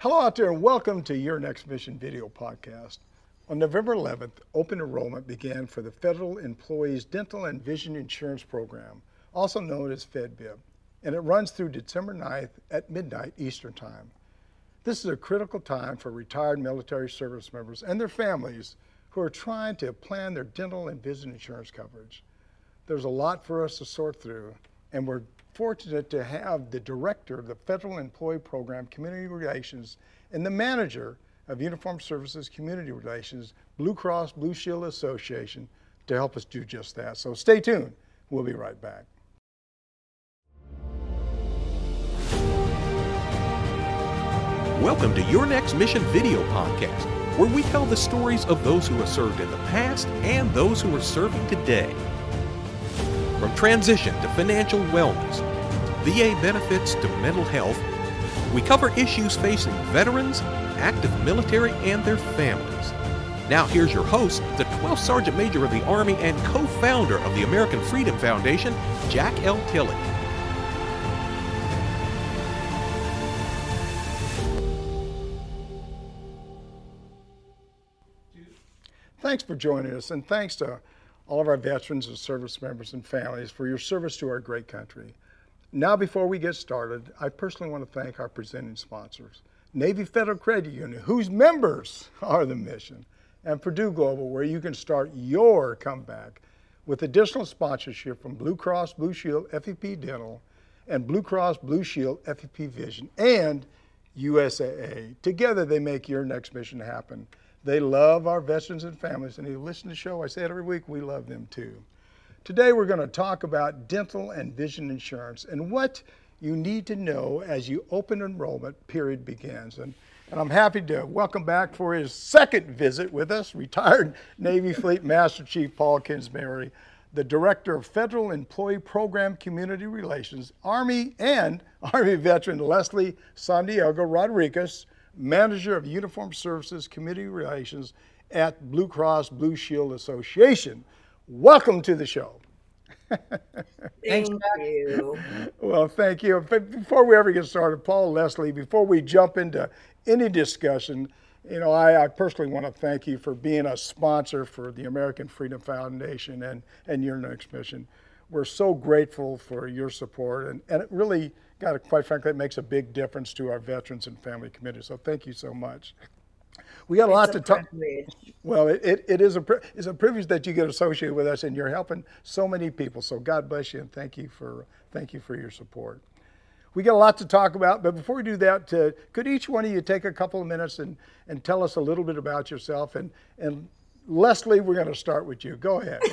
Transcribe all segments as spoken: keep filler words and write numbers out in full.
Hello out there and welcome to Your Next Mission video podcast. On November eleventh, open enrollment began for the Federal Employees Dental and Vision Insurance Program, also known as FedVIP, and it runs through December ninth at midnight Eastern Time. This is a critical time for retired military service members and their families who are trying to plan their dental and vision insurance coverage. There's a lot for us to sort through, and we're fortunate to have the director of the Federal Employee Program Community Relations and the manager of Uniformed Services Community Relations, Blue Cross Blue Shield Association, to help us do just that. So stay tuned. We'll be right back. Welcome to Your Next Mission video podcast, where we tell the stories of those who have served in the past and those who are serving today. From transition to financial wellness, V A benefits to mental health, we cover issues facing veterans, active military, and their families. Now here's your host, the twelfth Sergeant Major of the Army and co-founder of the American Freedom Foundation, Jack L. Tilley. Thanks for joining us, and thanks to all of our veterans and service members and families for your service to our great country. Now, before we get started, I personally want to thank our presenting sponsors, Navy Federal Credit Union, whose members are the mission, and Purdue Global, where you can start your comeback with additional sponsorship from Blue Cross Blue Shield F E P Dental and Blue Cross Blue Shield F E P Vision and U S A A. Together, they make your next mission happen. They love our veterans and families, and if you listen to the show, I say it every week, we love them too. Today, we're going to talk about dental and vision insurance and what you need to know as your open enrollment period begins. And, and I'm happy to welcome back for his second visit with us, retired Navy Fleet Master Chief Paul Kingsbury, the Director of Federal Employee Program Community Relations, Army and Army veteran Leslie Santiago Rodriguez, Manager of Uniformed Services Community Relations at Blue Cross Blue Shield Association. Welcome to the show. Thank you. Well, thank you. But before we ever get started, Paul, Leslie, before we jump into any discussion, you know, I, I personally want to thank you for being a sponsor for the American Freedom Foundation and, and Your Next Mission. We're so grateful for your support, and, and it really, God, quite frankly, it makes a big difference to our veterans and family community. So thank you so much. We got a lot to talk. Well, it, it, it is a it's a privilege that you get associated with us, and you're helping so many people. So God bless you, and thank you for thank you for your support. We got a lot to talk about, but before we do that, uh, could each one of you take a couple of minutes and and tell us a little bit about yourself? And and Leslie, we're going to start with you. Go ahead.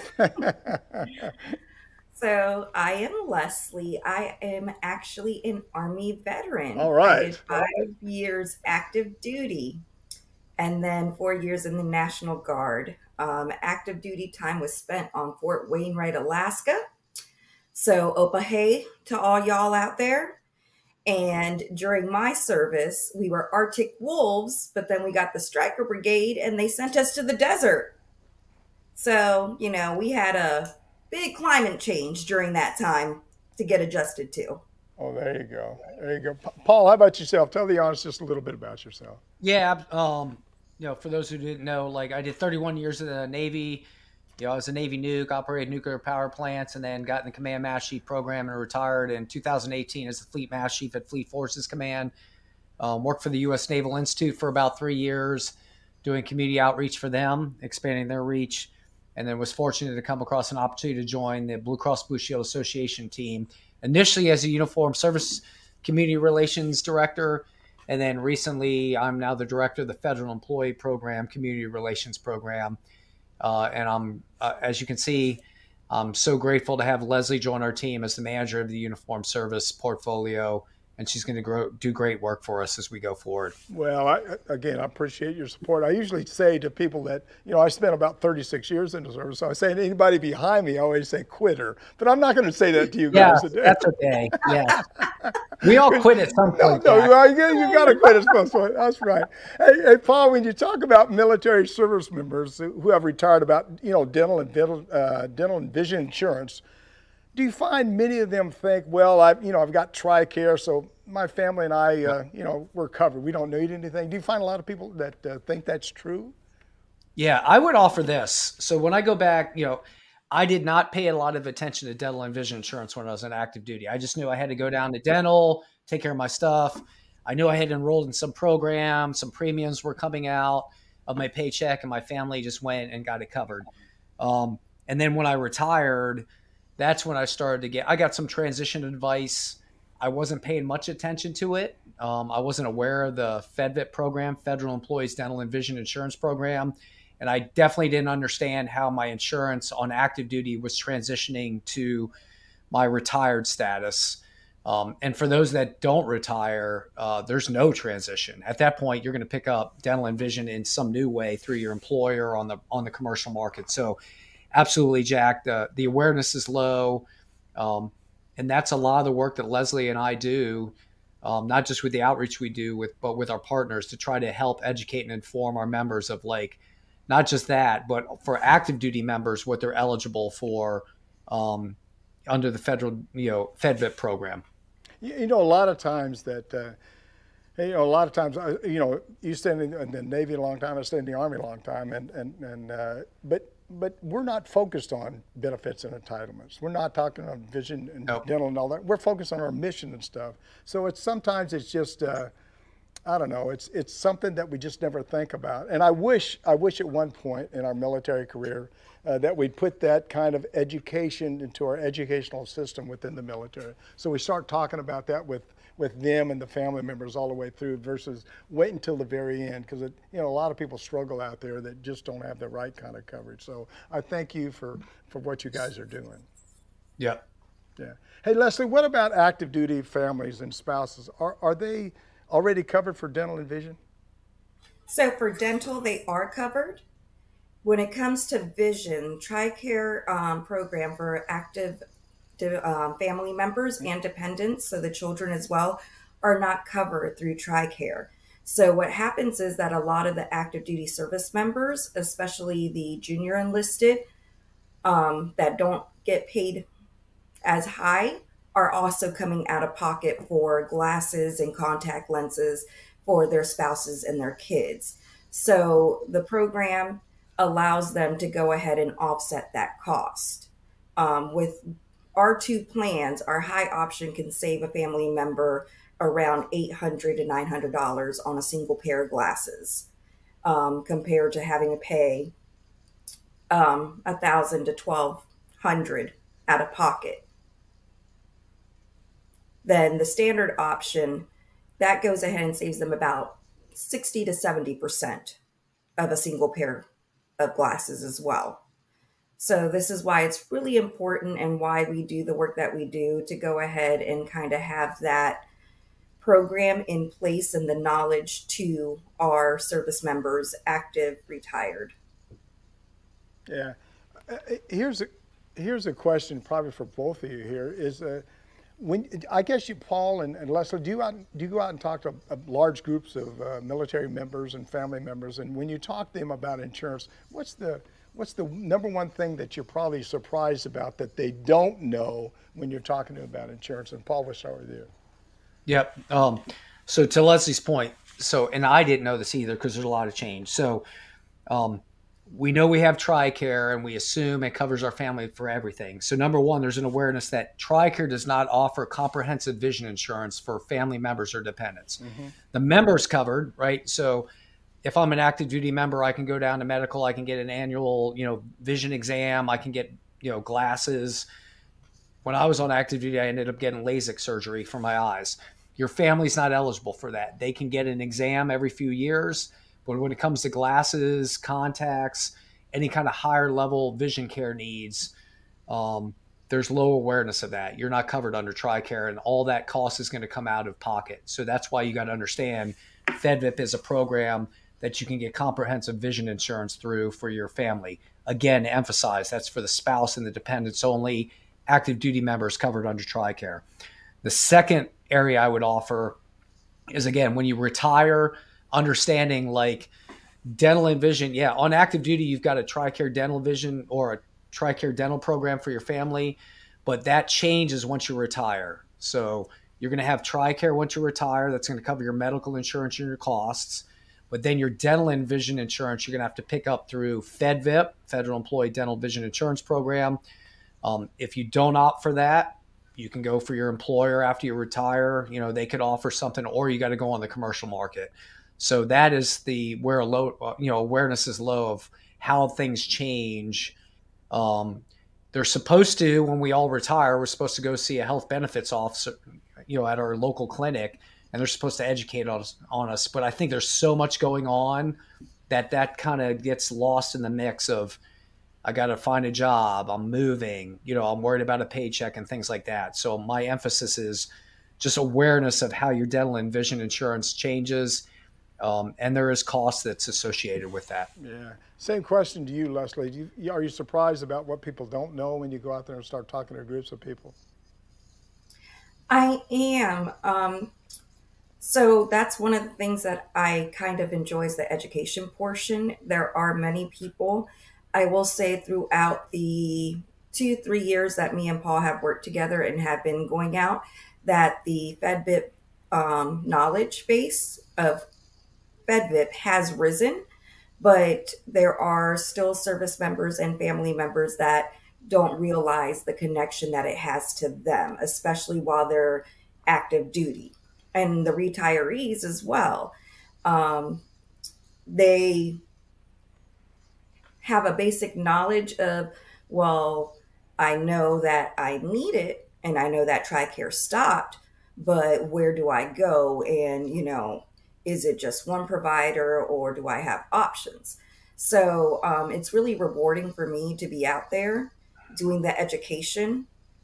So I am Leslie. I am actually an Army veteran. All right. I did five years active duty and then four years in the National Guard. Um, active duty time was spent on Fort Wainwright, Alaska. So Opahe to all y'all out there. And during my service, we were Arctic Wolves, but then we got the Stryker Brigade and they sent us to the desert. So, you know, we had a big climate change during that time to get adjusted to. Oh, there you go. There you go. Paul, how about yourself? Tell the audience just a little bit about yourself. Yeah. Um, you know, for those who didn't know, like I did thirty-one years in the Navy. You know, I was a Navy nuke, operated nuclear power plants, and then got in the Command Master Chief program and retired in two thousand eighteen as the Fleet Master Chief at Fleet Forces Command. Um, worked for the U S Naval Institute for about three years, doing community outreach for them, expanding their reach. And then was fortunate to come across an opportunity to join the Blue Cross Blue Shield Association team, initially as a Uniformed Service Community Relations Director. And then recently, I'm now the Director of the Federal Employee Program Community Relations Program. Uh, and I'm, uh, as you can see, I'm so grateful to have Leslie join our team as the manager of the Uniformed Service portfolio. And she's going to grow, do great work for us as we go forward. Well, I, again, I appreciate your support. I usually say to people that, you know, I spent about thirty-six years in the service, so I say to anybody behind me, I always say quitter. But I'm not going to say that to you guys yeah, today. That's okay. Yeah. We all quit at some point. No, no you, you got to quit at some point. That's right. Hey, hey, Paul, when you talk about military service members who have retired about, you know, dental and dental, uh, dental and vision insurance, Do you find many of them think, well, I, you know, I've got TRICARE, so my family and I, uh, you know, we're covered. We don't need anything. Do you find a lot of people that uh, think that's true? Yeah, I would offer this. So when I go back, you know, I did not pay a lot of attention to dental and vision insurance when I was on active duty. I just knew I had to go down to dental, take care of my stuff. I knew I had enrolled in some program, some premiums were coming out of my paycheck, and my family just went and got it covered. Um, and then when I retired, that's when I started to get, I got some transition advice. I wasn't paying much attention to it. Um, I wasn't aware of the FedVIP program, Federal Employees Dental and Vision Insurance Program. And I definitely didn't understand how my insurance on active duty was transitioning to my retired status. Um, and for those that don't retire, uh, there's no transition. At that point, you're going to pick up dental and vision in some new way through your employer on the on the commercial market. So absolutely, Jack, the, the awareness is low. Um, and that's a lot of the work that Leslie and I do, um, not just with the outreach we do, with but with our partners to try to help educate and inform our members of, like, not just that, but for active duty members, what they're eligible for um, under the federal, you know, FedVIP program. You know, a lot of times that, uh, you know, a lot of times, uh, you know, you stayed in, in the Navy a long time, I stayed in the Army a long time, and and and uh, but but we're not focused on benefits and entitlements. We're not talking on vision and Nope. dental and all that. We're focused on our mission and stuff. So it's sometimes it's just. Uh, I don't know. It's it's something that we just never think about. And I wish I wish at one point in our military career uh, that we'd put that kind of education into our educational system within the military. So we start talking about that with with them and the family members all the way through, versus wait until the very end, because you know a lot of people struggle out there that just don't have the right kind of coverage. So I thank you for for what you guys are doing. Yeah. Yeah. Hey, Leslie, what about active duty families and spouses? Are are they already covered for dental and vision? So for dental, they are covered. When it comes to vision, TRICARE um, program for active um, family members and dependents, so the children as well, are not covered through TRICARE. So what happens is that a lot of the active duty service members, especially the junior enlisted, um, that don't get paid as high, are also coming out of pocket for glasses and contact lenses for their spouses and their kids. So the program allows them to go ahead and offset that cost. Um, with our two plans, our high option can save a family member around eight hundred dollars to nine hundred dollars on a single pair of glasses, um, compared to having to pay um, one thousand dollars to twelve hundred dollars out of pocket. Then the standard option, that goes ahead and saves them about sixty to seventy percent of a single pair of glasses as well. So this is why it's really important, and why we do the work that we do, to go ahead and kind of have that program in place and the knowledge to our service members, active, retired. Yeah. Uh, here's a here's a question probably for both of you here is, uh, when I guess you, Paul and, and Leslie, do you out, do you go out and talk to uh, large groups of uh, military members and family members? And when you talk to them about insurance, what's the what's the number one thing that you're probably surprised about that they don't know when you're talking to them about insurance? And Paul, we'll start with you. Yep. Um, so to Leslie's point, so, and I didn't know this either because there's a lot of change. So um, we know we have TRICARE, and we assume it covers our family for everything. So number one, there's an awareness that TRICARE does not offer comprehensive vision insurance for family members or dependents. Mm-hmm. The member's covered, right? So if I'm an active duty member, I can go down to medical, I can get an annual, you know, vision exam, I can get, you know, glasses. When I was on active duty, I ended up getting LASIK surgery for my eyes. Your family's not eligible for that. They can get an exam every few years, but when it comes to glasses, contacts, any kind of higher level vision care needs, um, there's low awareness of that. You're not covered under TRICARE, and all that cost is going to come out of pocket. So that's why you got to understand FedVIP is a program that you can get comprehensive vision insurance through for your family. Again, emphasize that's for the spouse and the dependents only. Active duty members covered under TRICARE. The second area I would offer is, again, when you retire, understanding like dental and vision. Yeah, on active duty, you've got a TRICARE dental vision or a TRICARE dental program for your family. but that changes once you retire. So you're going to have TRICARE once you retire. That's going to cover your medical insurance and your costs. But then your dental and vision insurance, you're going to have to pick up through FedVIP, Federal Employee Dental Vision Insurance Program. Um, if you don't opt for that, you can go for your employer after you retire. You know, they could offer something, or you got to go on the commercial market. So that is the where a low, you know, awareness is low of how things change. Um, they're supposed to, when we all retire, we're supposed to go see a health benefits officer, you know, at our local clinic, and they're supposed to educate us on us. But I think there's so much going on that that kind of gets lost in the mix of, I got to find a job, I'm moving, you know, I'm worried about a paycheck and things like that. So my emphasis is just awareness of how your dental and vision insurance changes. Um, and there is cost that's associated with that. Yeah. Same question to you, Leslie. Do you, are you surprised about what people don't know when you go out there and start talking to groups of people? I am. Um, so that's one of the things that I kind of enjoy is the education portion. There are many people, I will say, throughout the two, three years that me and Paul have worked together and have been going out, that the FedVIP um, knowledge base of FedVIP has risen, but there are still service members and family members that don't realize the connection that it has to them, especially while they're active duty, and the retirees as well. Um, they have a basic knowledge of, well, I know that I need it and I know that TRICARE stopped, but where do I go? And, you know, is it just one provider or do I have options? So um, it's really rewarding for me to be out there doing the education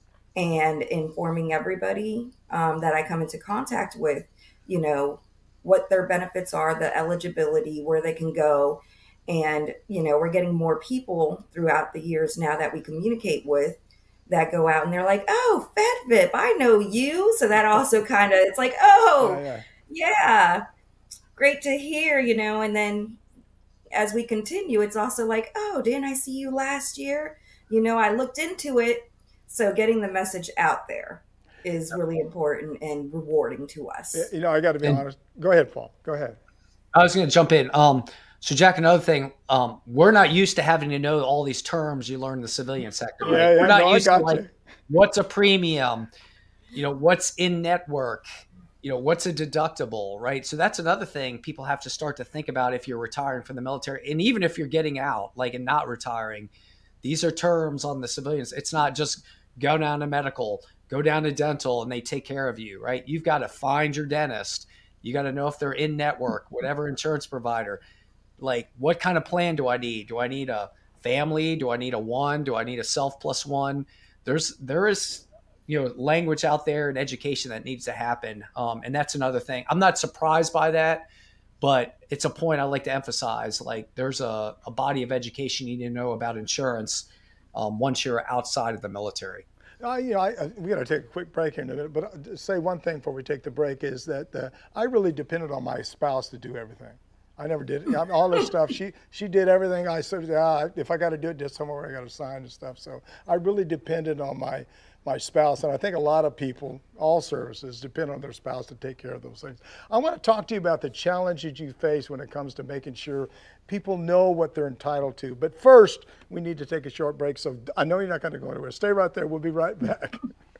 and informing everybody um, that I come into contact with, you know, what their benefits are, the eligibility, where they can go. And, you know, we're getting more people throughout the years now that we communicate with that go out and they're like, oh, FedVIP, I know you. So that also kind of, it's like, oh, yeah, yeah. yeah, great to hear, you know. And then as we continue, it's also like, oh, didn't I see you last year? You know, I looked into it. So getting the message out there is really important and rewarding to us. You know, I got to be and, honest. Go ahead, Paul. Go ahead. I was going to jump in. Um, so, Jack, another thing, um, we're not used to having to know all these terms you learn in the civilian sector. Right? Yeah, yeah, we're not no, used I got to like, you. What's a premium? You know, what's in network? You know, what's a deductible, right? So that's another thing people have to start to think about if you're retiring from the military. And even if you're getting out, like, and not retiring, these are terms on the civilians. It's not just go down to medical, go down to dental, and they take care of you, right? You've got to find your dentist. You got to know if they're in network, whatever insurance provider. Like, what kind of plan do I need? Do I need a family? Do I need a one? Do I need a self plus one? There's, there is, you know, language out there and education that needs to happen. Um, and that's another thing. I'm not surprised by that, but it's a point I like to emphasize. Like, there's a, a body of education you need to know about insurance um, once you're outside of the military. Uh, you know, I, I, we got to take a quick break here in a minute, but I'll say one thing before we take the break is that uh, I really depended on my spouse to do everything. I never did it. All this stuff. She she did everything. I said, ah, if I got to do it, just somewhere I got to sign and stuff. So I really depended on my my spouse, and I think a lot of people, all services, depend on their spouse to take care of those things. I want to talk to you about the challenges you face when it comes to making sure people know what they're entitled to. But first, we need to take a short break. So I know you're not going to go anywhere. Stay right there. We'll be right back.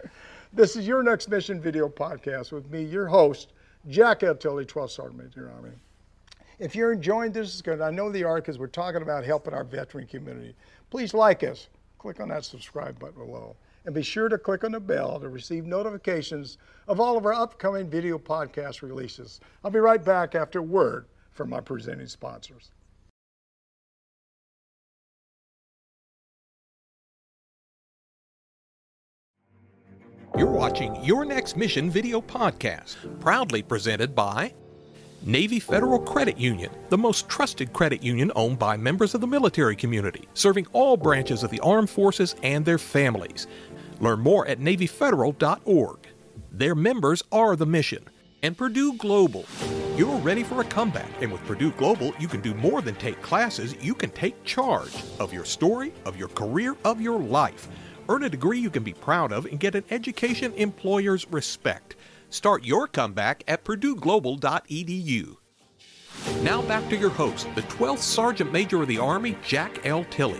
This is Your Next Mission video podcast with me, your host, Jack L. Tilley, twelfth Sergeant Major Army. If you're enjoying this, is good. I know they are because we're talking about helping our veteran community. Please like us. Click on that subscribe button below. And be sure to click on the bell to receive notifications of all of our upcoming video podcast releases. I'll be right back after a word from my presenting sponsors. You're watching Your Next Mission video podcast, proudly presented by Navy Federal Credit Union, the most trusted credit union owned by members of the military community, serving all branches of the armed forces and their families. Learn more at Navy Federal dot org. Their members are the mission. And Purdue Global. You're ready for a comeback, and with Purdue Global, you can do more than take classes. You can take charge of your story, of your career, of your life. Earn a degree you can be proud of and get an education employers respect. Start your comeback at purdue global dot e d u. Now back to your host, the twelfth Sergeant Major of the Army, Jack L. Tilley.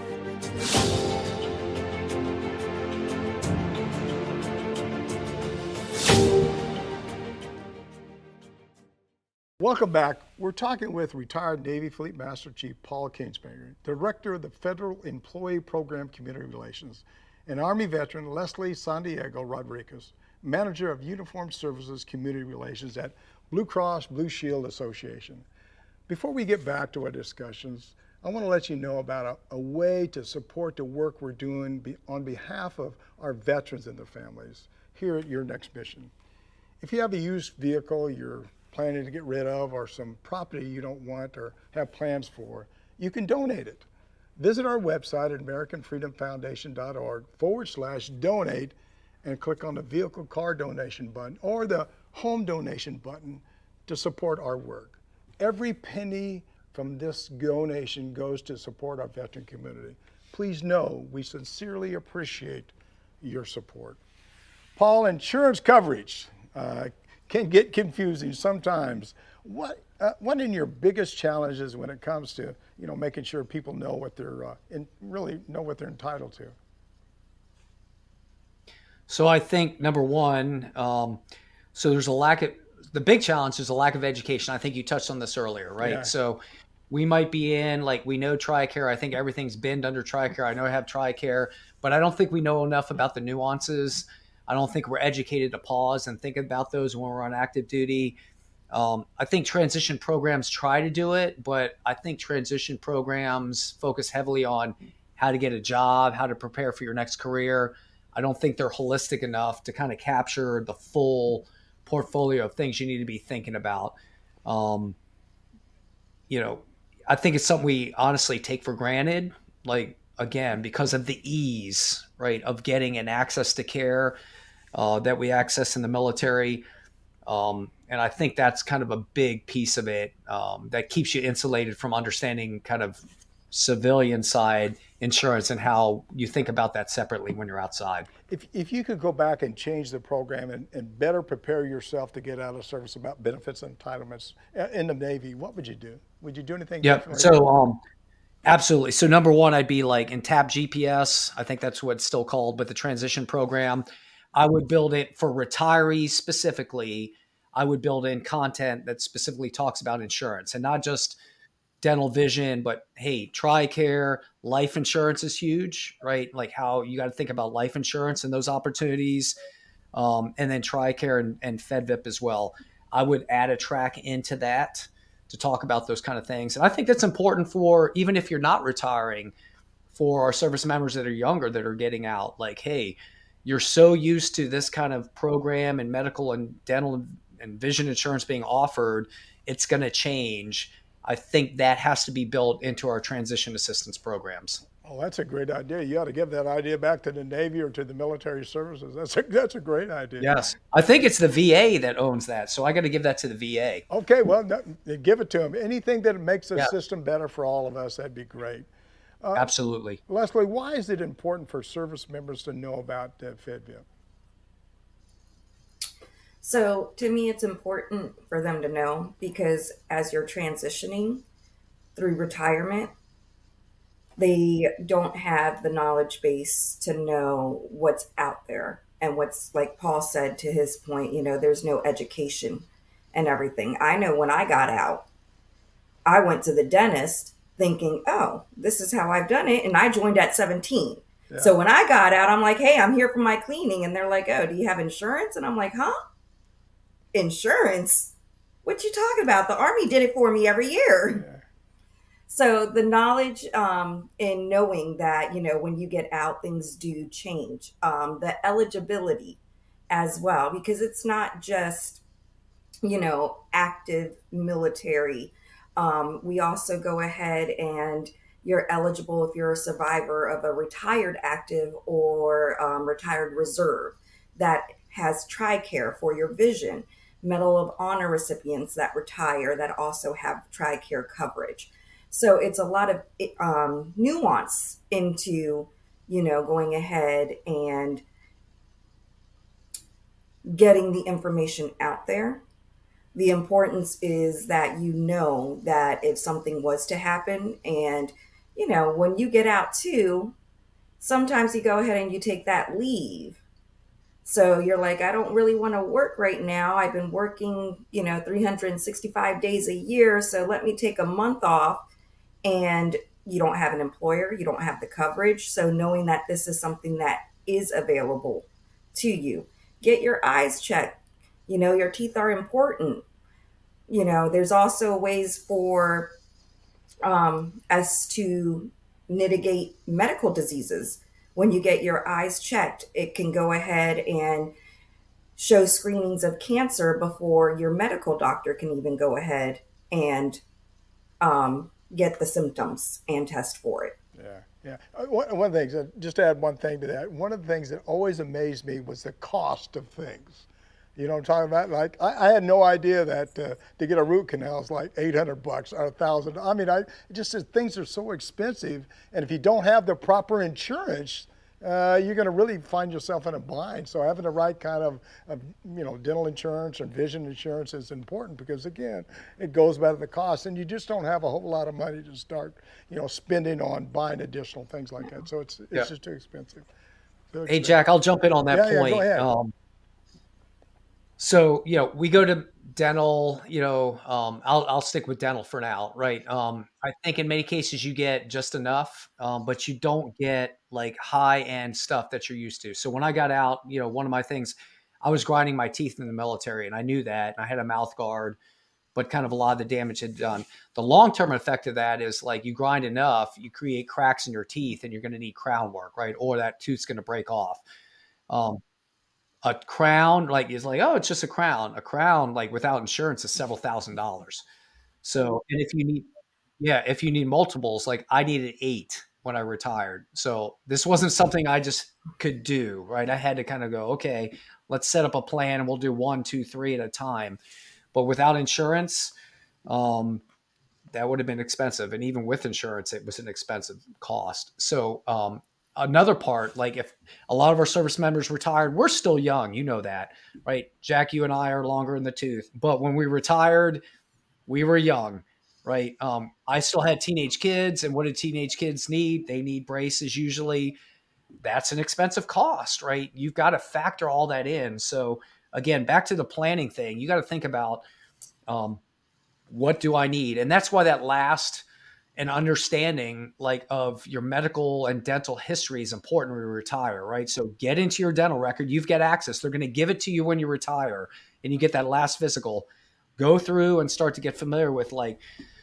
Welcome back. We're talking with retired Navy Fleet Master Chief Paul Kingsbury, Director of the Federal Employee Program Community Relations, and Army veteran Leslie Santiago Rodriguez, Manager of Uniformed Services Community Relations at Blue Cross Blue Shield Association. Before we get back to our discussions, I want to let you know about a, a way to support the work we're doing be, on behalf of our veterans and their families here at Your Next Mission. If you have a used vehicle you're planning to get rid of, or some property you don't want or have plans for, you can donate it. Visit our website at american freedom foundation dot org forward slash donate and click on the vehicle car donation button or the home donation button to support our work. Every penny from this donation goes to support our veteran community. Please know we sincerely appreciate your support. Paul, insurance coverage uh, can get confusing sometimes. What uh, what are your biggest challenges when it comes to you know making sure people know what they're uh, in, really know what they're entitled to? So I think number one, um, so there's a lack of the big challenge is a lack of education. I think you touched on this earlier, right? Yeah. So we might be in like we know TRICARE. I think everything's binned under TRICARE. I know I have TRICARE, but I don't think we know enough about the nuances. I don't think we're educated to pause and think about those when we're on active duty. Um, I think transition programs try to do it, but I think transition programs focus heavily on how to get a job, how to prepare for your next career. I don't think they're holistic enough to kind of capture the full portfolio of things you need to be thinking about. Um, you know, I think it's something we honestly take for granted, like, again, because of the ease, right, of getting an access to care uh, that we access in the military. Um, and I think that's kind of a big piece of it um, that keeps you insulated from understanding kind of civilian side insurance and how you think about that separately when you're outside. If, if you could go back and change the program and, and better prepare yourself to get out of service about benefits and entitlements in the Navy, what would you do? Would you do anything Yeah. differently? So, um, absolutely. So number one, I'd be like in TAP G P S. I think that's what it's still called, but the transition program, I would build it for retirees specifically. I would build in content that specifically talks about insurance and not just dental vision, but hey, TRICARE, life insurance is huge, right? Like how you got to think about life insurance and those opportunities. Um, and then TRICARE and, and FedVIP as well. I would add a track into that to talk about those kind of things. And I think that's important for, even if you're not retiring, for our service members that are younger that are getting out, like, hey, you're so used to this kind of program and medical and dental and vision insurance being offered, it's going to change. I think that has to be built into our transition assistance programs. Oh, that's a great idea. You ought to give that idea back to the Navy or to the military services. That's a, that's a great idea. Yes. I think it's the V A that owns that. So I got to give that to the V A. Okay, well, no, give it to them. Anything that makes the Yeah. system better for all of us, that'd be great. Uh, Absolutely. Leslie, why is it important for service members to know about uh, FedVIP? So to me, it's important for them to know because as you're transitioning through retirement, they don't have the knowledge base to know what's out there and what's, like Paul said, to his point, you know, there's no education and everything. I know when I got out, I went to the dentist thinking, oh, this is how I've done it. And I joined at seventeen. Yeah. So when I got out, I'm like, hey, I'm here for my cleaning. And they're like, oh, do you have insurance? And I'm like, huh? Insurance? What you talking about? The Army did it for me every year. Yeah. So the knowledge um, in knowing that, you know, when you get out, things do change. Um, the eligibility as well, because it's not just, you know, active military. Um, we also go ahead and you're eligible if you're a survivor of a retired active or um, retired reserve that has TRICARE for your vision. Medal of Honor recipients that retire that also have TRICARE coverage. So it's a lot of um, nuance into, you know, going ahead and getting the information out there. The importance is that you know that if something was to happen, and, you know, when you get out too, sometimes you go ahead and you take that leave. So you're like, I don't really want to work right now. I've been working, you know, three hundred sixty-five days a year. So let me take a month off. And you don't have an employer, you don't have the coverage. So knowing that this is something that is available to you, get your eyes checked. You know, your teeth are important. You know, there's also ways for um, us to mitigate medical diseases. When you get your eyes checked, it can go ahead and show screenings of cancer before your medical doctor can even go ahead and um, get the symptoms and test for it. Yeah, yeah. Uh, One, one of the things, uh, just to add one thing to that, one of the things that always amazed me was the cost of things. You know what I'm talking about? Like, I, I had no idea that uh, to get a root canal is like eight hundred bucks or a thousand. I mean, I it just says things are so expensive, and if you don't have the proper insurance, uh, you're going to really find yourself in a bind. So having the right kind of, of, you know, dental insurance or vision insurance is important, because again, it goes back to the cost, and you just don't have a whole lot of money to start, you know, spending on buying additional things like that. So it's it's Yeah. just too expensive. Too Hey, expensive. Jack, I'll jump in on that Yeah, yeah, point. go ahead. Um, so, you know, we go to dental, you know, um, I'll, I'll stick with dental for now, right? Um, I think in many cases you get just enough, um, but you don't get like high end stuff that you're used to. So when I got out, you know, one of my things, I was grinding my teeth in the military, and I knew that, and I had a mouth guard, but kind of a lot of the damage had done. The long-term effect of that is like you grind enough, you create cracks in your teeth, and you're going to need crown work, right? Or that tooth's going to break off. Um, a crown, like, is like, oh, it's just a crown. A crown, like, without insurance, is several thousand dollars. So, and if you need, yeah, if you need multiples, like I needed eight when I retired. So this wasn't something I just could do, right? I had to kind of go, okay, let's set up a plan and we'll do one, two, three at a time. But without insurance, um, that would have been expensive. And even with insurance, it was an expensive cost. So um, another part, like if a lot of our service members retired, we're still young, you know that, right? Jack, you and I are longer in the tooth. But when we retired, we were young, right? Um, I still had teenage kids. And what do teenage kids need? They need braces usually. That's an expensive cost, right? You've got to factor all that in. So again, back to the planning thing, you got to think about um, what do I need? And that's why that last and understanding like of your medical and dental history is important when you retire, right? So get into your dental record. You've got access. They're going to give it to you when you retire and you get that last physical. Go through and start to get familiar with like,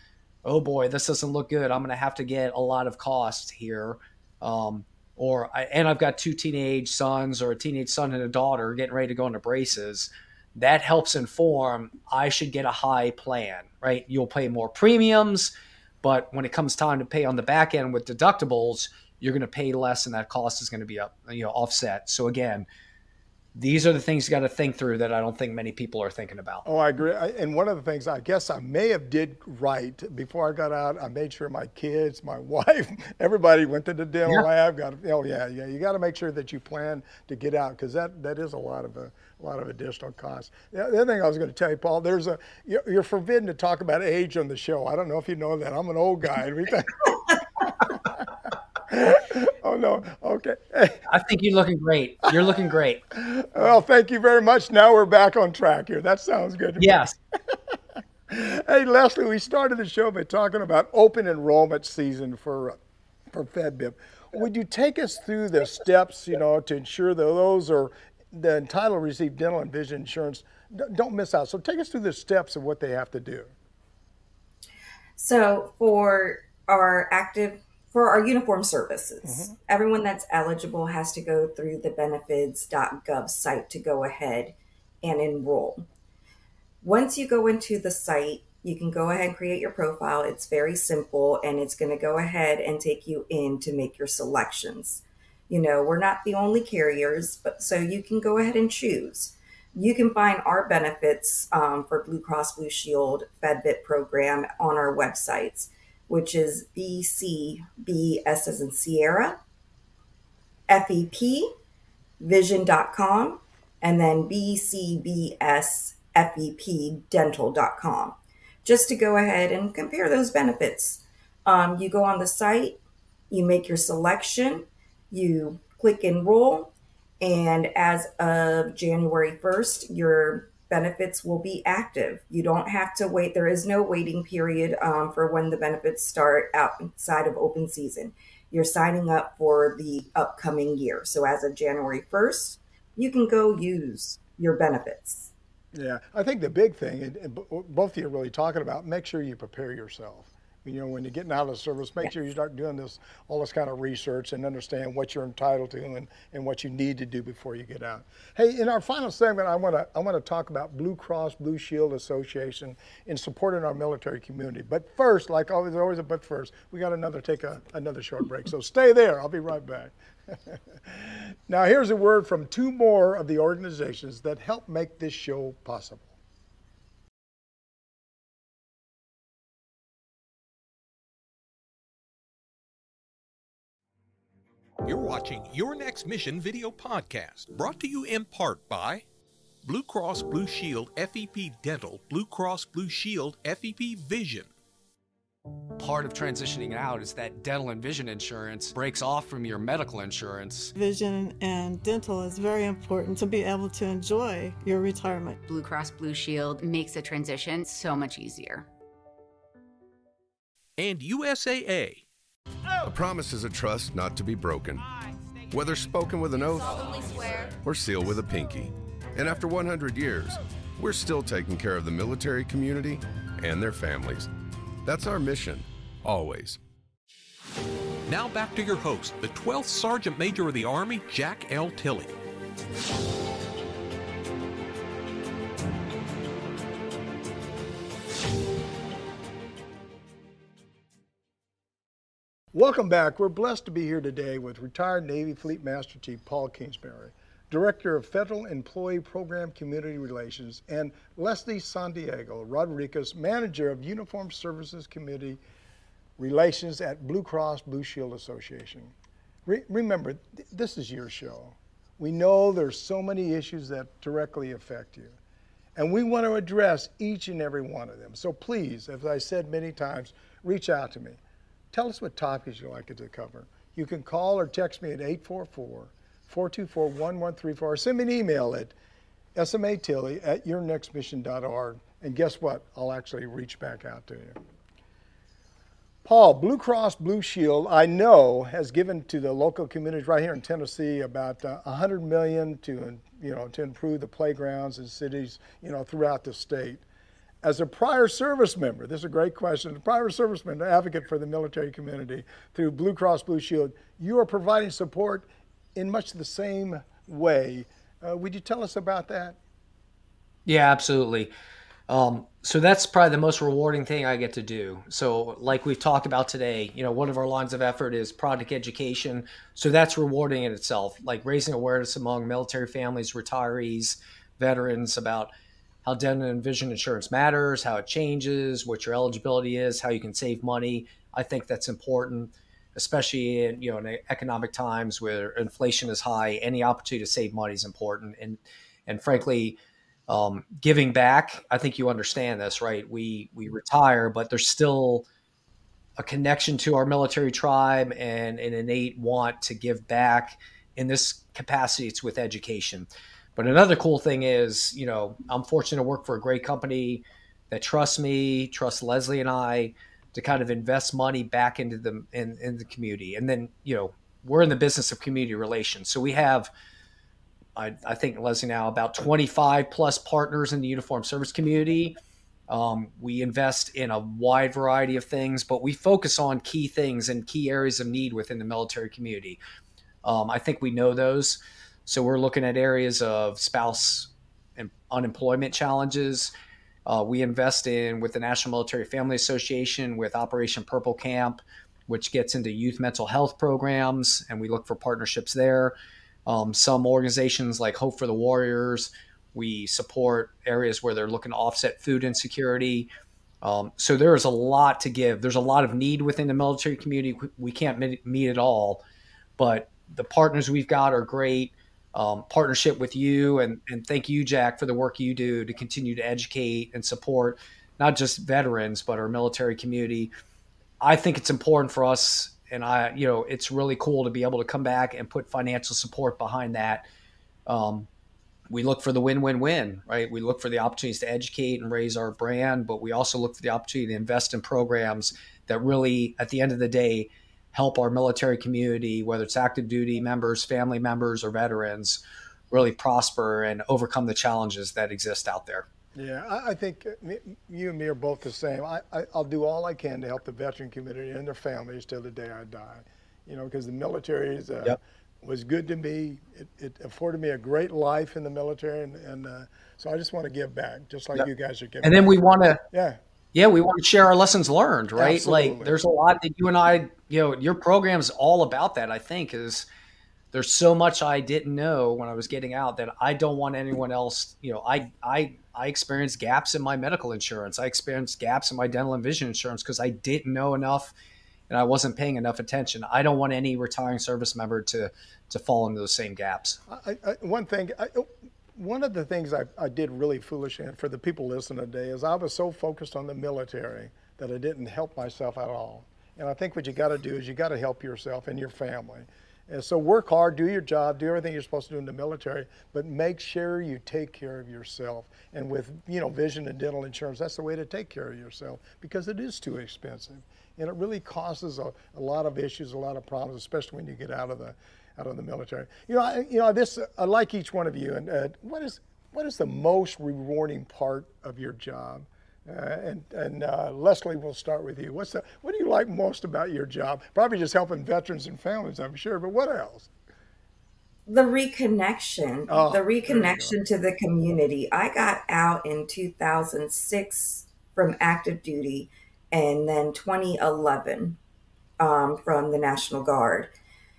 oh boy, this doesn't look good. I'm going to have to get a lot of costs here. Um, or I, and I've got two teenage sons or a teenage son and a daughter getting ready to go into braces. That helps inform, I should get a high plan, right? You'll pay more premiums, but when it comes time to pay on the back end with deductibles, you're going to pay less and that cost is going to be up, you know, offset. So again, these are the things you got to think through that I don't think many people are thinking about. Oh, I agree. I, and one of the things I guess I may have did right before I got out, I made sure my kids, my wife, everybody went to the dental Yeah. lab. Got oh yeah, yeah. You got to make sure that you plan to get out, because that that is a lot of a, a lot of additional costs. The other thing I was going to tell you, Paul, there's a you're, you're forbidden to talk about age on the show. I don't know if you know that. I'm an old guy. And we think, oh no, okay. I think you're looking great. You're looking great. Well, thank you very much. Now we're back on track here. That sounds good to me. Yes. Hey, Leslie, we started the show by talking about open enrollment season for uh, for FedBIP. Would you take us through the steps, you know, to ensure that those are the entitled to receive dental and vision insurance d- don't miss out? So take us through the steps of what they have to do. So for our active, for our uniform services, everyone that's eligible has to go through the benefits dot gov site to go ahead and enroll. Once you go into the site, you can go ahead and create your profile. It's very simple, and it's going to go ahead and take you in to make your selections. You know, we're not the only carriers, but so you can go ahead and choose. You can find our benefits um, for Blue Cross Blue Shield FedBIP program on our websites, which is B C B S as in Sierra, F E P vision dot com, and then B C B S F E P dental dot com, just to go ahead and compare those benefits. Um, you go on the site, you make your selection, you click enroll, and as of January first, your benefits will be active. You don't have to wait. There is no waiting period um, for when the benefits start outside of open season. You're signing up for the upcoming year. So as of January first, you can go use your benefits. Yeah, I think the big thing, and and b- both of you are really talking about, make sure you prepare yourself. You know, when you're getting out of the service, make sure you start doing this, all this kind of research and understand what you're entitled to and, and what you need to do before you get out. Hey, in our final segment, I want to I want to talk about Blue Cross Blue Shield Association in supporting our military community. But first, like always, always a but first, we got another take a, another short break. So stay there. I'll be right back. Now, here's a word from two more of the organizations that help make this show possible. You're watching Your Next Mission video podcast, brought to you in part by Blue Cross Blue Shield F E P Dental, Blue Cross Blue Shield F E P Vision. Part of transitioning out is that dental and vision insurance breaks off from your medical insurance. Vision and dental is very important to be able to enjoy your retirement. Blue Cross Blue Shield makes the transition so much easier. And U S A A. A promise is a trust not to be broken, whether spoken with an oath or sealed with a pinky. And after one hundred years, we're still taking care of the military community and their families. That's our mission, always. Now back to your host, the twelfth Sergeant Major of the Army, Jack L. Tilley. Welcome back. We're blessed to be here today with retired Navy Fleet Master Chief Paul Kingsbury, Director of Federal Employee Program Community Relations, and Leslie Santiago Rodriguez, Manager of Uniformed Services Community Relations at Blue Cross Blue Shield Association. Re- remember, th- this is your show. We know there's so many issues that directly affect you, and we want to address each and every one of them. So please, as I said many times, reach out to me. Tell us what topics you'd like it to cover. You can call or text me at eight four four, four two four, one one three four, or send me an email at smatilley at your next mission dot org. And guess what? I'll actually reach back out to you. Paul, Blue Cross Blue Shield, I know, has given to the local communities right here in Tennessee about uh, one hundred million dollars to, you know, to improve the playgrounds in cities, you know, throughout the state. As a prior service member, this is a great question, a prior service member, advocate for the military community through Blue Cross Blue Shield, you are providing support in much the same way. Uh, would you tell us about that? Yeah, absolutely. Um, so that's probably the most rewarding thing I get to do. So like we've talked about today, you know, one of our lines of effort is product education. So that's rewarding in itself, like raising awareness among military families, retirees, veterans about how dental and vision insurance matters, how it changes, what your eligibility is, how you can save money. I think that's important, especially in, you know, in economic times where inflation is high. Any opportunity to save money is important. And, and frankly, um, giving back, I think you understand this, right? We, we retire, but there's still a connection to our military tribe and an innate want to give back. In this capacity, it's with education. But another cool thing is, you know, I'm fortunate to work for a great company that trusts me, trusts Leslie and I to kind of invest money back into the in, in the community. And then, you know, we're in the business of community relations. So we have, I, I think, Leslie, now about twenty-five plus partners in the uniformed service community. Um, we invest in a wide variety of things, but we focus on key things and key areas of need within the military community. Um, I think we know those. So we're looking at areas of spouse and unemployment challenges. Uh, we invest in with the National Military Family Association with Operation Purple Camp, which gets into youth mental health programs, and we look for partnerships there. Um, some organizations like Hope for the Warriors, we support areas where they're looking to offset food insecurity. Um, so there is a lot to give. There's a lot of need within the military community. We can't meet it all, but the partners we've got are great. Um, partnership with you, and, and thank you, Jack, for the work you do to continue to educate and support not just veterans, but our military community. I think it's important for us, and I, you know, it's really cool to be able to come back and put financial support behind that. Um, we look for the win-win-win, right? We look for the opportunities to educate and raise our brand, but we also look for the opportunity to invest in programs that really, at the end of the day, help our military community, whether it's active duty members, family members, or veterans, really prosper and overcome the challenges that exist out there. Yeah, I, I think me, you and me are both the same. I, I, I'll do all I can to help the veteran community and their families till the day I die. You know, because the military is, uh, yep. was good to me. It, it afforded me a great life in the military, and, and uh, so I just want to give back, just like yep. you guys are giving. And then back. we want to, yeah. Yeah, we want to share our lessons learned, right? Absolutely. Like there's a lot that you and I, you know, your program's all about that, I think, is there's so much I didn't know when I was getting out that I don't want anyone else, you know, I I I experienced gaps in my medical insurance. I experienced gaps in my dental and vision insurance because I didn't know enough and I wasn't paying enough attention. I don't want any retiring service member to to fall into those same gaps. I, I, one thing, I, One of the things I, I did really foolish, and for the people listening today, is I was so focused on the military that I didn't help myself at all. And I think what you got to do is you got to help yourself and your family. And so work hard, do your job, do everything you're supposed to do in the military, but make sure you take care of yourself. And with, you know, vision and dental insurance, that's the way to take care of yourself, because it is too expensive. And it really causes a, a lot of issues, a lot of problems, especially when you get out of the out of the military. You know, I, you know this. I like each one of you. And uh, what is what is the most rewarding part of your job? Uh, and and uh, Leslie, we'll start with you. What's the what do you like most about your job? Probably just helping veterans and families, I'm sure. But what else? The reconnection. Oh, the reconnection to the community. I got out in two thousand six from active duty, and then twenty eleven um, from the National Guard,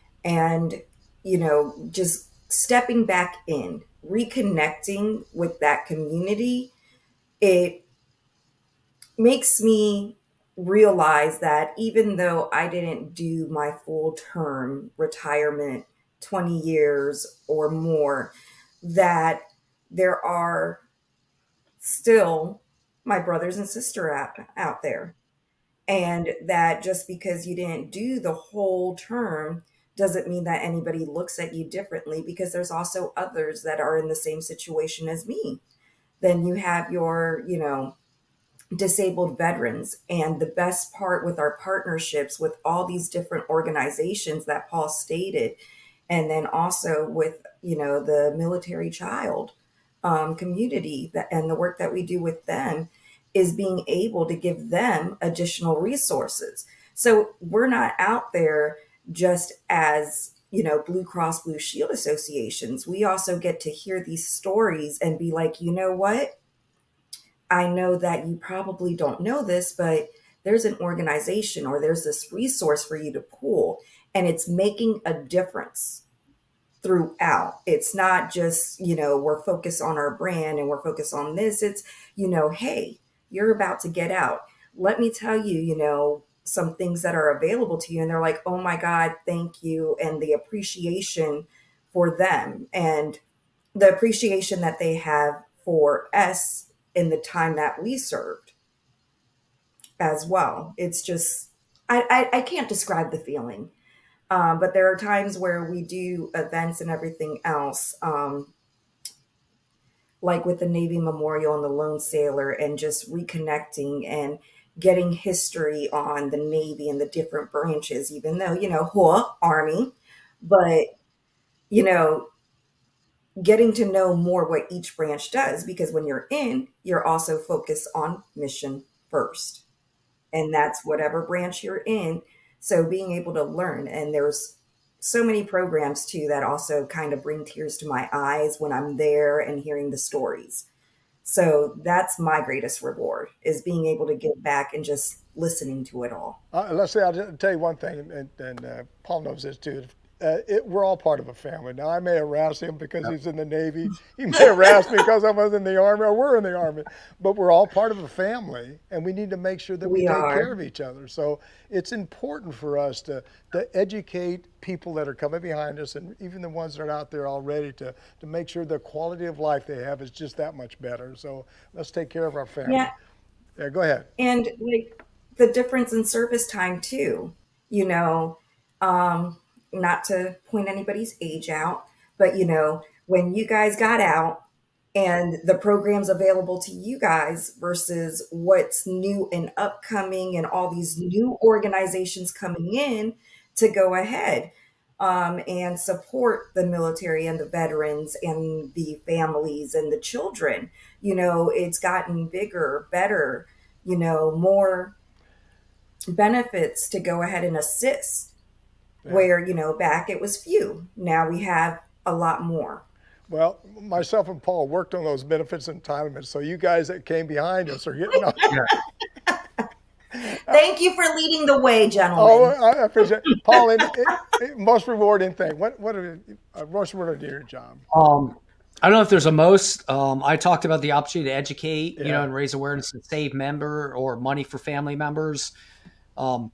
and you know, just stepping back in, reconnecting with that community, it makes me realize that even though I didn't do my full term retirement, twenty years or more, that there are still my brothers and sisters out, out there. And that just because you didn't do the whole term doesn't mean that anybody looks at you differently, because there's also others that are in the same situation as me. Then you have your, you know, disabled veterans. And the best part with our partnerships with all these different organizations that Paul stated, and then also with, you know, the military child um, community that, and the work that we do with them, is being able to give them additional resources. So we're not out there just as, you know, Blue Cross Blue Shield associations. We also get to hear these stories and be like, you know what? I know that you probably don't know this, but there's an organization or there's this resource for you to pull, and it's making a difference throughout. It's not just, you know, we're focused on our brand and we're focused on this. It's, you know, hey, you're about to get out. Let me tell you, you know, some things that are available to you. And they're like, oh my God, thank you. And the appreciation for them and the appreciation that they have for us in the time that we served as well. It's just, I, I, I can't describe the feeling. Um, but there are times where we do events and everything else, um, like with the Navy Memorial and the Lone Sailor, and just reconnecting and getting history on the Navy and the different branches, even though, you know, huh, Army, but, you know, getting to know more what each branch does, because when you're in, you're also focused on mission first. And that's whatever branch you're in. So being able to learn, and there's so many programs too that also kind of bring tears to my eyes when I'm there and hearing the stories. So that's my greatest reward, is being able to give back and just listening to it all. Uh, let's say I'll tell you one thing, and, and uh, Paul knows this too. uh, it, we're all part of a family. Now, I may harass him because he's in the Navy. He may harass me because I was in the Army, or we're in the Army. But we're all part of a family, and we need to make sure that we, We take are. care of each other. So it's important for us to, to educate people that are coming behind us, and even the ones that are out there already, to, to make sure the quality of life they have is just that much better. So let's take care of our family. Yeah. Yeah, go ahead. And like the difference in service time too, you know, um, not to point anybody's age out, but you know, when you guys got out and the programs available to you guys versus what's new and upcoming and all these new organizations coming in to go ahead um, and support the military and the veterans and the families and the children, you know, it's gotten bigger, better, you know, more benefits to go ahead and assist. Yeah. Where, you know, back it was few. Now we have a lot more. Well, myself and Paul worked on those benefits and entitlements. So you guys that came behind us are getting on. Thank you for leading the way, gentlemen. Oh, I appreciate it. Paul, it, it, it, most rewarding thing. What what are uh, most rewarding to your job? Um, I don't know if there's a most. Um, I talked about the opportunity to educate, Yeah. you know, and raise awareness and save member or money for family members. Um,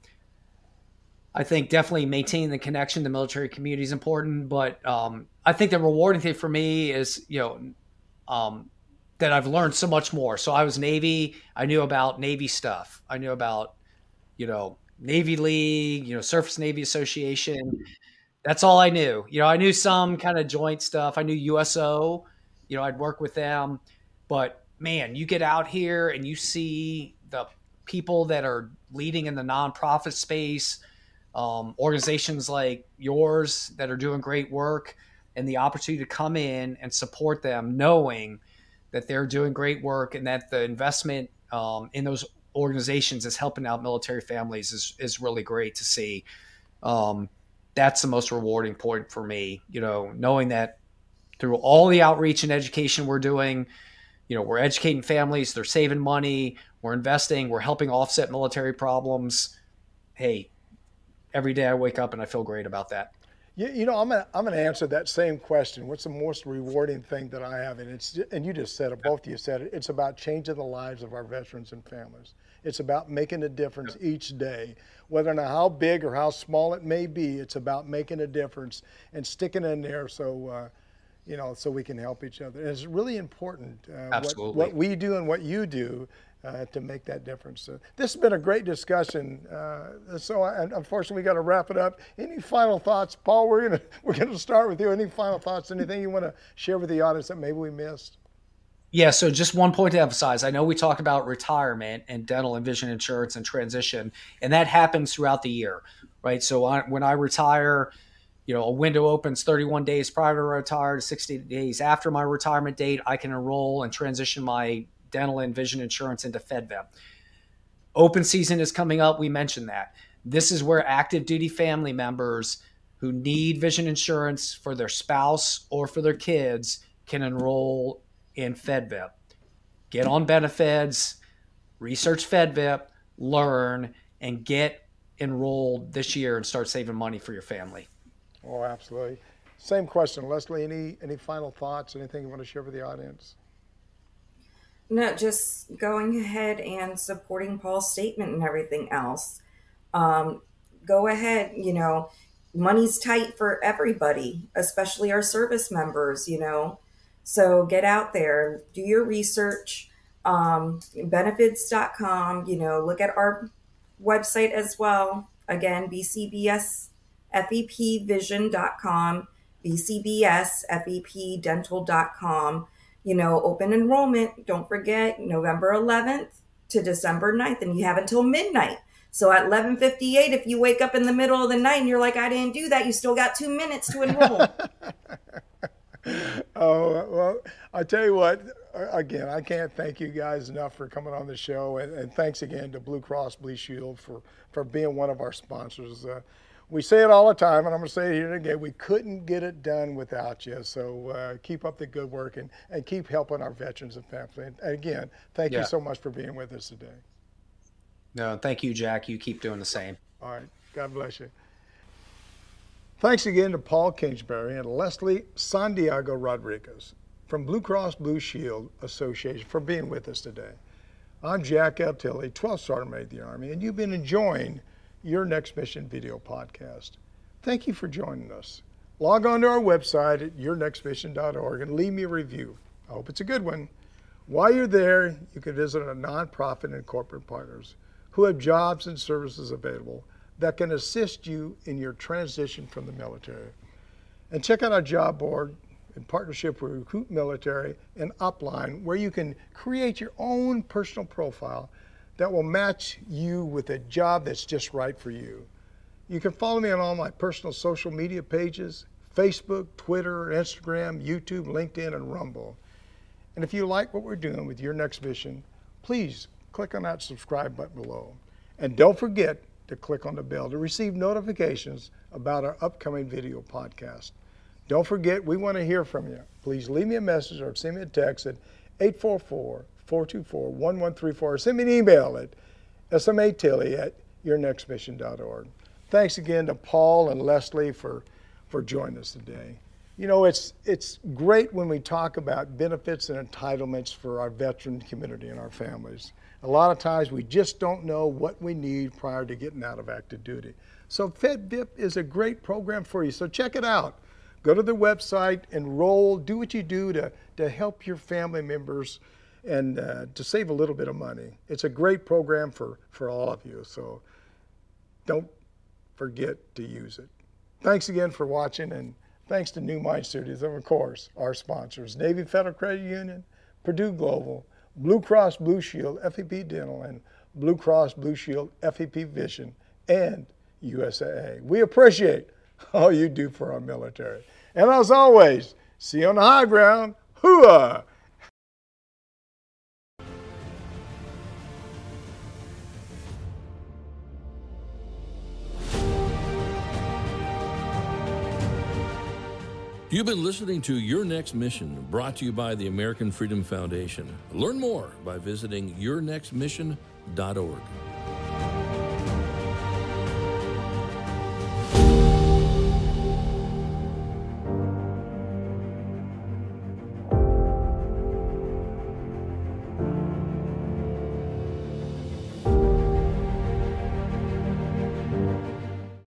I think definitely maintaining the connection to the military community is important, but um, I think the rewarding thing for me is, you know, um, that I've learned so much more. So I was Navy. I knew about Navy stuff. I knew about, you know, Navy League, you know, Surface Navy Association. That's all I knew. You know, I knew some kind of joint stuff. I knew U S O, you know, I'd work with them, but man, you get out here and you see the people that are leading in the nonprofit space, Um, organizations like yours that are doing great work, and the opportunity to come in and support them, knowing that they're doing great work and that the investment um, in those organizations is helping out military families is, is really great to see. Um, that's the most rewarding point for me, you know, knowing that through all the outreach and education we're doing, you know, we're educating families, they're saving money, we're investing, we're helping offset military problems. Hey, every day I wake up and I feel great about that. You, you know, I'm gonna I'm gonna answer that same question. What's the most rewarding thing that I have? And it's and you just said it. Both of you said it. It's about changing the lives of our veterans and families. It's about making a difference each day, whether or not how big or how small it may be. It's about making a difference and sticking in there, so uh, you know, so we can help each other. And it's really important uh, Absolutely. what, what we do and what you do. Uh, to make that difference. So this has been a great discussion. Uh, so I, unfortunately, we got to wrap it up. Any final thoughts, Paul? We're gonna we're gonna start with you. Any final thoughts? Anything you want to share with the audience that maybe we missed? Yeah. So just one point to emphasize. I know we talked about retirement and dental and vision insurance and transition, and that happens throughout the year, right? So I, when I retire, you know, a window opens thirty-one days prior to retire to sixty days after my retirement date. I can enroll and transition my dental and vision insurance into FedVip. Open season is coming up. We mentioned that. This is where active duty family members who need vision insurance for their spouse or for their kids can enroll in FedVip. Get on benefits, research FedVip, learn, and get enrolled this year and start saving money for your family. Oh, absolutely. Same question, Leslie. Any any final thoughts? Anything you want to share with the audience? No, just going ahead and supporting Paul's statement and everything else. Um, go ahead, you know, money's tight for everybody, especially our service members, you know. So get out there, do your research, um, benefits dot com, you know, look at our website as well. Again, B C B S F E P vision dot com, B C B S F E P dental dot com. You know, open enrollment, don't forget, November eleventh to December ninth, and you have until midnight. So at eleven fifty-eight, if you wake up in the middle of the night and you're like, I didn't do that, you still got two minutes to enroll. Oh, well, I tell you what, again, I can't thank you guys enough for coming on the show. And, and thanks again to Blue Cross Blue Shield for, for being one of our sponsors. Uh, we say it all the time, and I'm going to say it here again, we couldn't get it done without you. So uh, keep up the good work and, and keep helping our veterans and family. And again, thank Yeah. you so much for being with us today. No, thank you, Jack. You keep doing the same. All right. God bless you. Thanks again to Paul Kingsbury and Leslie Santiago Rodriguez from Blue Cross Blue Shield Association for being with us today. I'm Jack L. Tilley, twelfth Sergeant Major of the Army, and you've been enjoying Your Next Mission video podcast. Thank you for joining us. Log on to our website at your next mission dot org and leave me a review. I hope it's a good one. While you're there, you can visit our nonprofit and corporate partners who have jobs and services available that can assist you in your transition from the military. And check out our job board in partnership with Recruit Military and Upline, where you can create your own personal profile that will match you with a job that's just right for you. You can follow me on all my personal social media pages, Facebook, Twitter, Instagram, YouTube, LinkedIn, and Rumble. And if you like what we're doing with Your Next Mission, please click on that subscribe button below. And don't forget to click on the bell to receive notifications about our upcoming video podcast. Don't forget, we want to hear from you. Please leave me a message or send me a text at eight four four, four two four, one one three four or send me an email at s m a tilley at your next mission dot org. Thanks again to Paul and Leslie for, for joining us today. You know, it's, it's great when we talk about benefits and entitlements for our veteran community and our families. A lot of times we just don't know what we need prior to getting out of active duty. So FedVip is a great program for you, so check it out. Go to the website, enroll, do what you do to, to help your family members and uh, to save a little bit of money. It's a great program for, for all of you, so don't forget to use it. Thanks again for watching, and thanks to New Mind Studios, and of course, our sponsors, Navy Federal Credit Union, Purdue Global, Blue Cross Blue Shield, F E P Dental, and Blue Cross Blue Shield, F E P Vision, and U S A A. We appreciate all you do for our military. And as always, see you on the high ground. Hooah! You've been listening to Your Next Mission, brought to you by the American Freedom Foundation. Learn more by visiting your next mission dot org.